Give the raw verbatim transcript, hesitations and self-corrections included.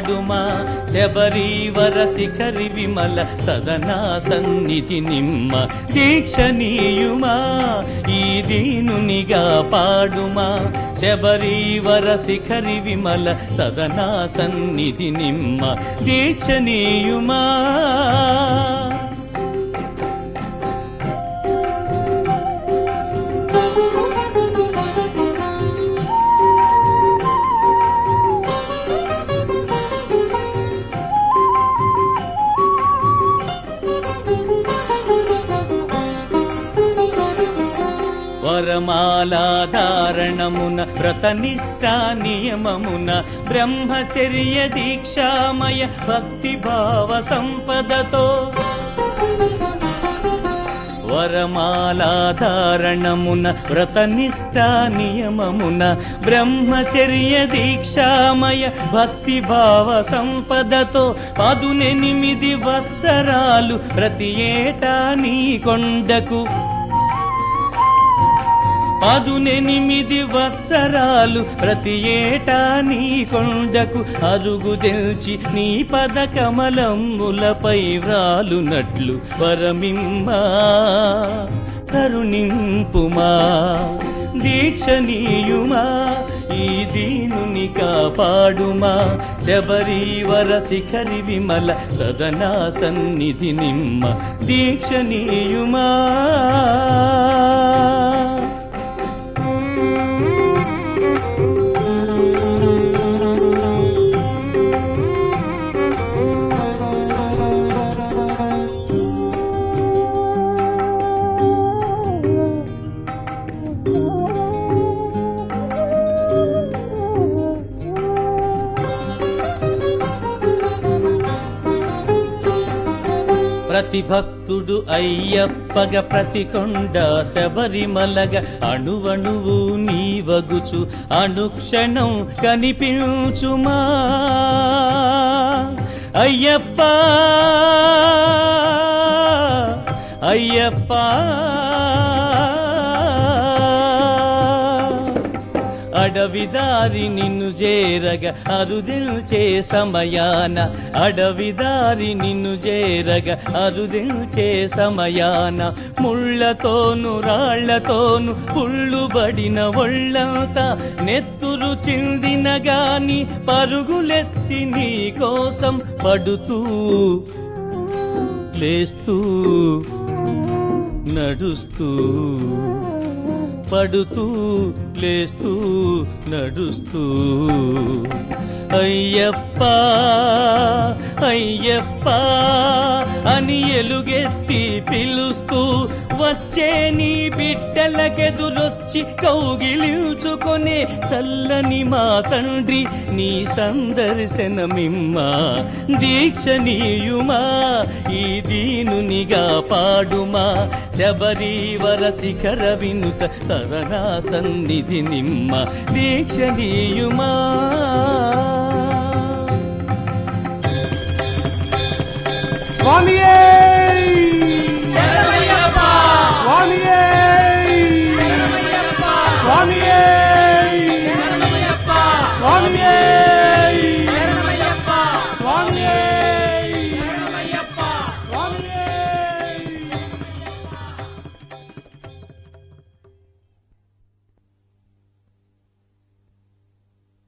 పాడుమా శబరీవర శిఖరి విమల సదనా సన్నిధి నిమ్మ దీక్షనీయుమా ఈ దీనునిగా పాడుమా శబరీవర శిఖరి విమల సదనా సన్నిధి నిమ్మ దీక్షనీయుమా వరమాలాధారణమున వ్రతనిష్టా నియమమున బ్రహ్మచర్య దీక్షామయ భక్తిభావ సంపదతో వరమాలాధారణమున వ్రతనిష్టా నియమమున బ్రహ్మచర్య దీక్షామయ భక్తిభావ సంపదతో పదునెనిమిది వత్సరాలు ప్రతి ఏటా నీ కొండకు పదునెనిమిది వత్సరాలు ప్రతి ఏటా నీ కొండకు అరుగు తెల్చి నీ పద కమలములపై వ్రాలునట్లు వరమిమ్మా కరుణింపుమా దీక్షనీయుమా ఈ దీనుని కాపాడుమా శబరీవర శిఖరి విమల సదనా సన్నిధి నిమ్మ దీక్షనీయుమా ప్రతి భక్తుడు అయ్యప్పగ ప్రతి కొండ శబరిమలగ అణువణువు నీవగుచు అనుక్షణం కనిపించుమా అయ్యప్ప అయ్యప్ప అడవిదారి నిన్ను చేరగ అరుదిల్చే సమయాన అడవిదారి నిన్ను చేరగ అరుదిల్చే సమయాన ముళ్ళతోను రాళ్లతోను పుళ్ళుబడిన ఒళ్ళంతా నెత్తురు చిందిన గాని పరుగులెత్తి నీ కోసం పడుతూ లేస్తూ నడుస్తూ పడుతూ లేస్తూ నడుస్తూ అయ్యప్ప అయ్యప్ప అని ఎలుగెత్తి పిలుస్తూ వచ్చే నీ బిడ్డలకెదురొచ్చి కౌగిలించుకొనే చల్లని మా తండ్రి నీ సందర్శనమిమ్మా దీక్షనీయుమా ఈ దీనునిగా పాడుమా శబరీవర శిఖర వినుత సదనా సన్నిధి నిమ్మ దీక్షనీయుమా స్వామియే